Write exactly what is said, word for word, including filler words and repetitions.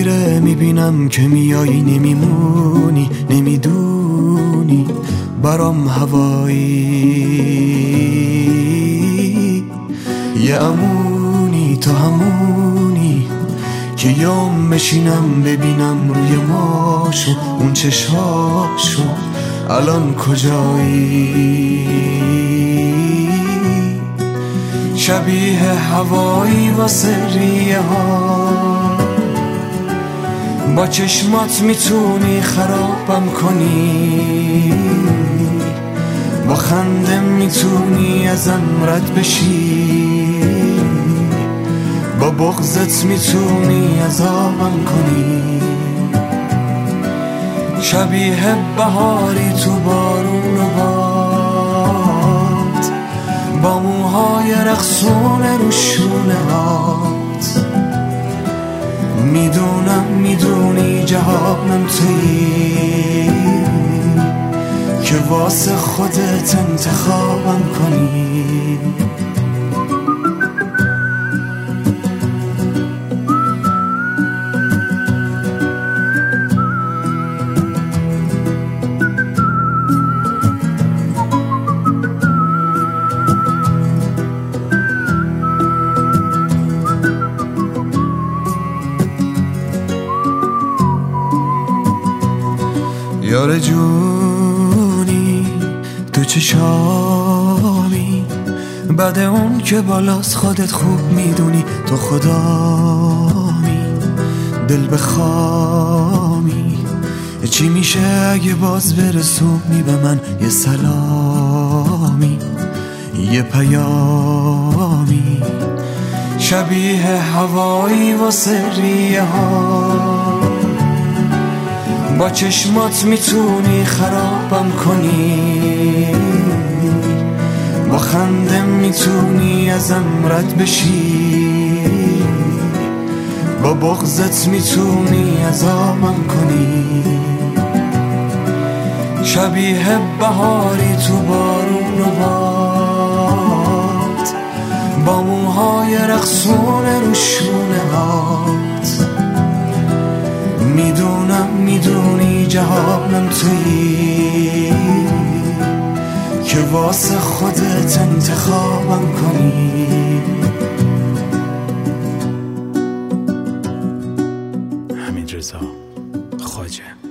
میره میبینم که میایی نمیمونی، نمیدونی برام هوایی. یه امونی تو همونی که یوم بشینم ببینم روی ماشو اون چشاشو الان کجایی. شبیه هوایی واسه ریه ها، با چشمات میتونی خرابم کنی، با خنده میتونی ازم رد بشی، با بغضت میتونی عذابم کنی. شبیه بهاری تو بارون و باد، با موهای رقصون رو شونه هات. میدونم میدونی جهانم تویی که واسه خودت انتخابم کنی. یار جونی تو چشامی، بعد اون که بالاست خودت خوب میدونی. تو خدامی دل بخوامی، چی میشه اگه باز برسونی به من یه سلامی، یه پیامی. شبیه هوایی واسه ریه ها، با چشمات میتونی خرابم کنی، با خنده میتونی ازم رد بشی، با بغضت میتونی عذابم کنی. شبیه بهاری تو بارون و باد، با موهای رقصون رو شونه هات. میدونم میدونی جهانم تویی که واسه خودت انتخابم کنی. حمیدرضا خواجه.